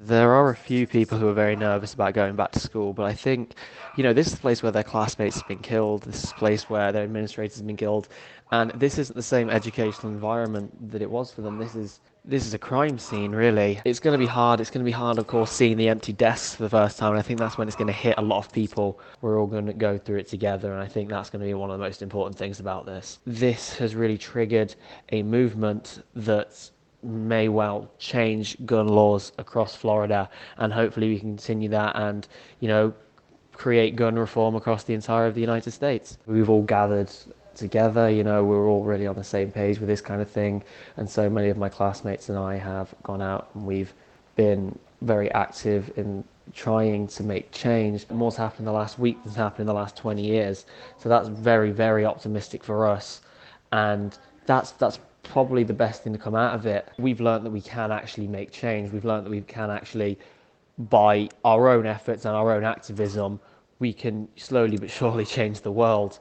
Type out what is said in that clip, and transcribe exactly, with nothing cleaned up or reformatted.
There are a few people who are very nervous about going back to school, but I think, you know, this is a place where their classmates have been killed. This is a place where their administrators have been killed, and this isn't the same educational environment that it was for them. This is this is a crime scene, really. It's going to be hard. It's going to be hard, of course, seeing the empty desks for the first time, and I think that's when it's going to hit a lot of people. We're all going to go through it together, and I think that's going to be one of the most important things about this. This has really triggered a movement that may well change gun laws across Florida, and hopefully we can continue that and, you know, create gun reform across the entire of the United States. We've all gathered together, you know, we're all really on the same page with this kind of thing, and so many of my classmates and I have gone out and we've been very active in trying to make change. More's happened in the last week than's happened in the last twenty years, so that's very, very optimistic for us, and that's that's probably the best thing to come out of it. We've learned that we can actually make change. We've learned that we can actually, by our own efforts and our own activism, we can slowly but surely change the world.